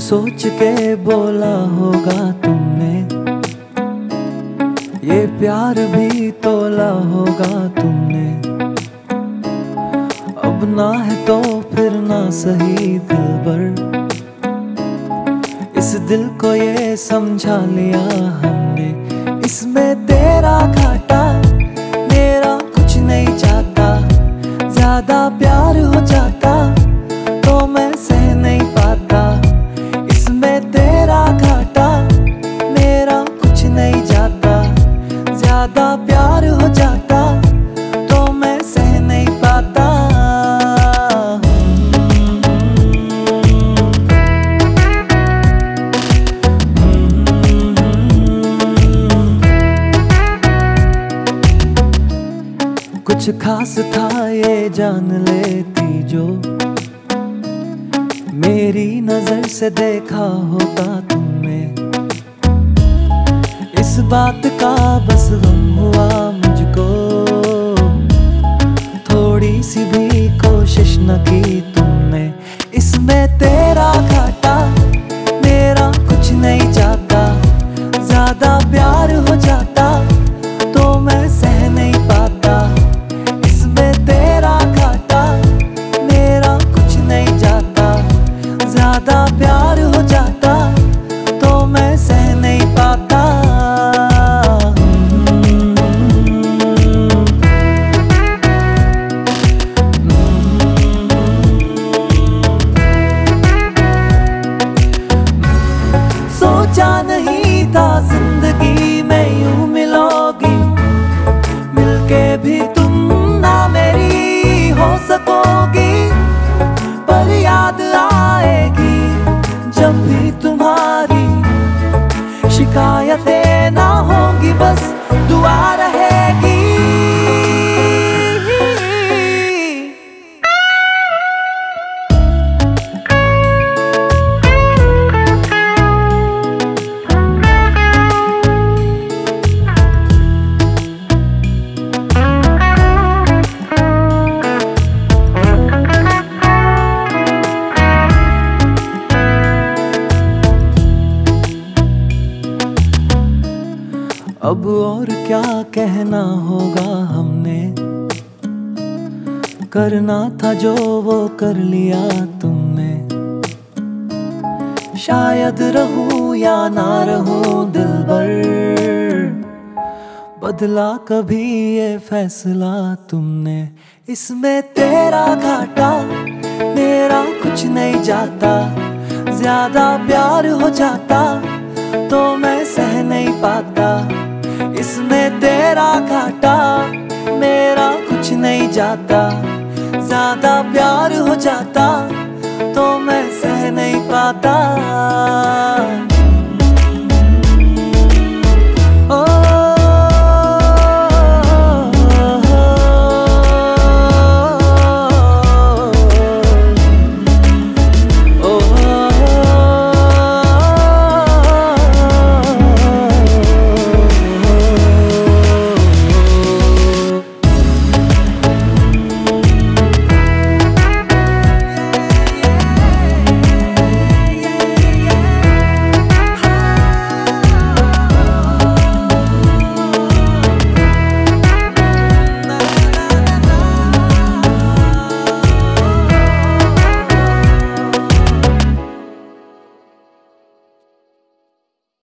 सोच के बोला होगा तुमने, ये प्यार भी तोला होगा तुमने। अब ना है तो फिर ना सही दिलबर, इस दिल को ये समझा लिया हमने। इसमें तेरा घाटा मेरा कुछ नहीं जाता, ज्यादा प्यार हो जाता तो मैं सह नहीं पाता। इसमें तेरा घाटा मेरा कुछ नहीं जाता, ज्यादा प्यार हो जाता तो मैं सह नहीं पाता। कुछ खास था ये जान लेती जो, मेरी नजर से देखा होता तुमने। इस बात का बस गम हुआ मुझको, थोड़ी सी भी कोशिश न की तुमने। इसमें तेरा घाटा मेरा कुछ नहीं जाता, ज्यादा प्यार हो जाता तो मैं सह नहीं पाता। इसमें तेरा घाटा मेरा कुछ नहीं जाता, ज्यादा प्यार हो जाता तो मैं सह नहीं पाता। सोचा नहीं था जिंदगी में यूं मिलोगी, मिलके भी तुम ना मेरी हो सकोगी। पर याद आएगी जब भी तुम्हारी, शिकायतें ना होंगी बस दुआ रहेगी। अब और क्या कहना होगा हमने, करना था जो वो कर लिया तुमने। शायद रहूं या ना रहूं दिलबर, बदला कभी ये फैसला तुमने। इसमें तेरा घाटा मेरा कुछ नहीं जाता, ज्यादा प्यार हो जाता तो मैं सह नहीं पाता। इसमें तेरा घाटा मेरा कुछ नहीं जाता, ज्यादा प्यार हो जाता तो मैं सह नहीं पाता।